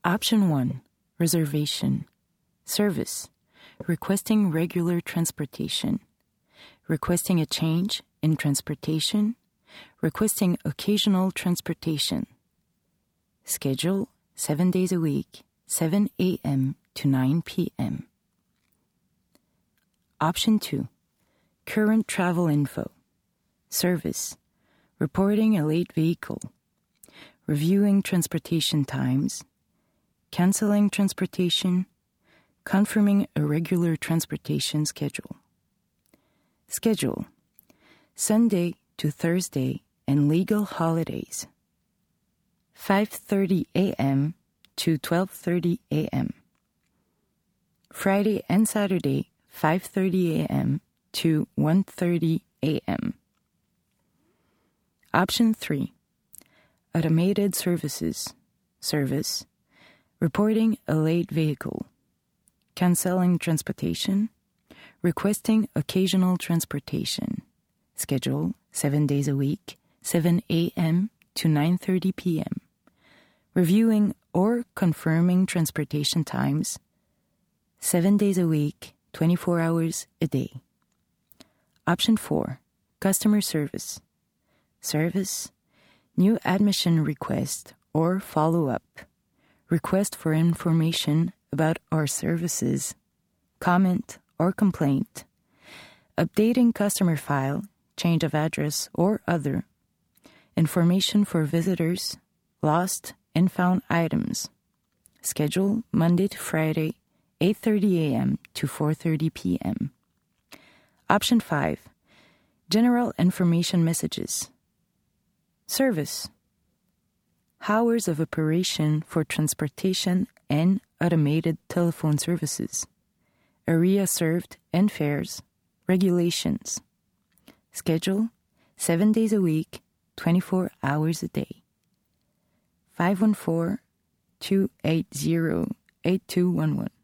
Option 1. Reservation. Service. Requesting regular transportation. Requesting a change in transportation. Requesting occasional transportation. Schedule 7 days a week, 7 a.m. to 9 p.m. Option 2. Current travel info. Service. Reporting a late vehicle. Reviewing transportation times. Canceling transportation. Confirming a regular transportation schedule. Schedule. Sunday to Thursday and legal holidays. 5:30 a.m. to 12:30 a.m. Friday and Saturday, 5:30 a.m. to 1:30 a.m. Option 3. Automated services. Service. Reporting a late vehicle. Canceling transportation. Requesting occasional transportation. Schedule 7 days a week, 7 a.m. to 9:30 p.m. Reviewing or confirming transportation times. 7 days a week, 24 hours a day. Option 4. Customer service. Service. New admission request or follow-up. Request for information about our services. Comment or complaint. Updating customer file, change of address or other. Information for visitors, lost and found items. Schedule Monday to Friday, 8:30 a.m. to 4:30 p.m. Option 5. General information messages. Service. Hours of operation for transportation and automated telephone services. Area served and fares. Regulations. Schedule 7 days a week, 24 hours a day. 514-280-8211.